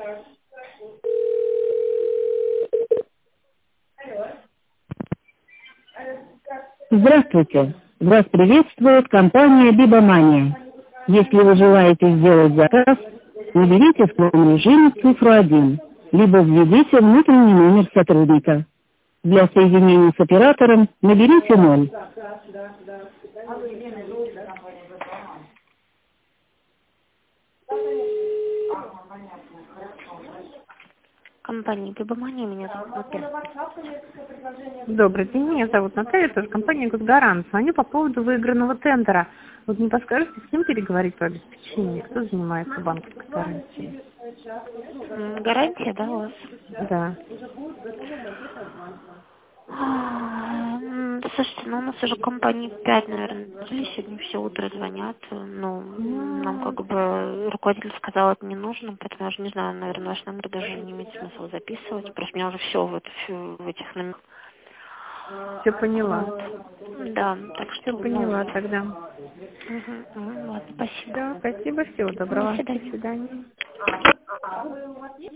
Здравствуйте! Вас приветствует компания Бибомания. Если вы желаете сделать заказ, наберите в полном режиме цифру 1, либо введите внутренний номер сотрудника. Для соединения с оператором наберите 0. Компания Бибомания, меня зовут Наталья. Добрый день, меня зовут Наталья, тоже компания Госгарант. Звоню по поводу выигранного тендера. Вот не подскажете, с кем переговорить по обеспечению? Кто занимается банковской гарантией? Гарантия, да, у вас? Да. Слушайте, ну у нас уже компании 5, наверное, сегодня все утро звонят. Ну, нам как бы руководитель сказал, это не нужно, поэтому я уже не знаю, наверное, ваш номер даже не имеет смысла записывать. Просто у меня уже все в этих номерах. Все поняла. Да, так что... Все поняла тогда. Ладно, спасибо. Все, спасибо, всего доброго. До свидания. До свидания.